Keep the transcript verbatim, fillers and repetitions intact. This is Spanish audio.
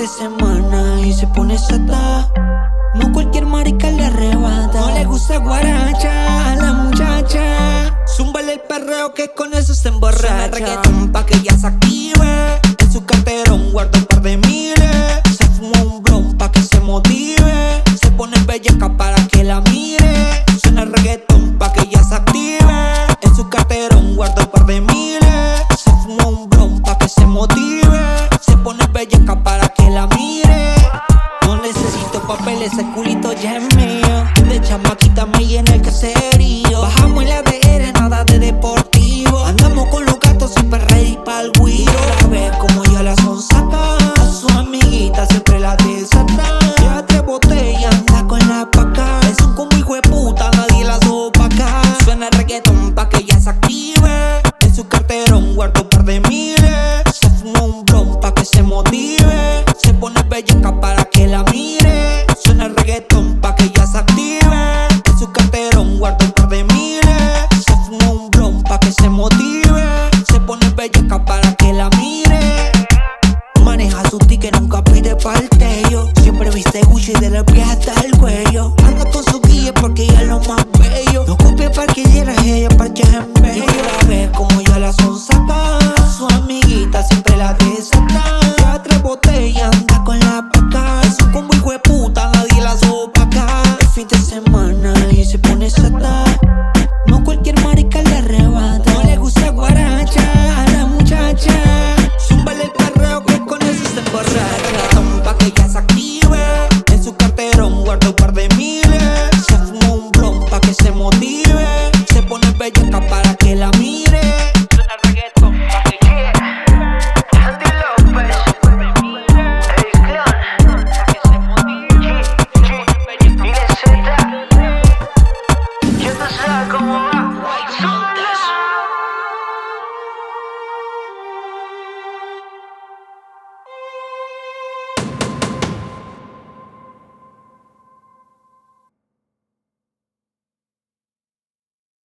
de semana y se pone sata. No cualquier marica le arrebata. No le gusta guaracha a la muchacha. Zúmbale el perreo que con eso se emborracha. Suena reggaetón pa' que ella se active. En su carterón guarda un par de miles. Se fuma un blon pa' que se motive. Se pone bellaca para que la mire. Suena reggaetón pa' que ella se active. En su carterón guarda un par de miles. Se fuma un blon pa' que se motive. Se pone bellaca para que la mire. No necesito papeles, ese culito ya es mío. De chamaquita me llena el caserío. Bajamos en la D R, nada de deportivo. Andamos con los gatos siempre ready pa'l guiro. La ve como ya la son saca. A su amiguita siempre la desata. Ya tres botellas, anda con la paca. Es un combo hijo de puta, nadie la sopa acá. Suena reggaetón pa' que ella se active. En su carterón guarda un par de miles. Se fuma un blon pa' que se motive. Se pone bellaca para que la mire. Suena reggaetón pa' que ella se active. En su carterón guarda un par de miles. Se fuma un blon pa' que se motive. Se pone bellaca para que la mire. Maneja su ticket, nunca pide partello. Siempre viste Gucci de los pies hasta el cuello. Anda con su guía porque ella es lo más bello. No copia parquilleras, ella parches en bello. La ve como ya la son saca. Su amiguita siempre la desata. Ya tres botellas, anda con la paca. Es un combo hijo de puta, nadie la sopa acá. El fin de semana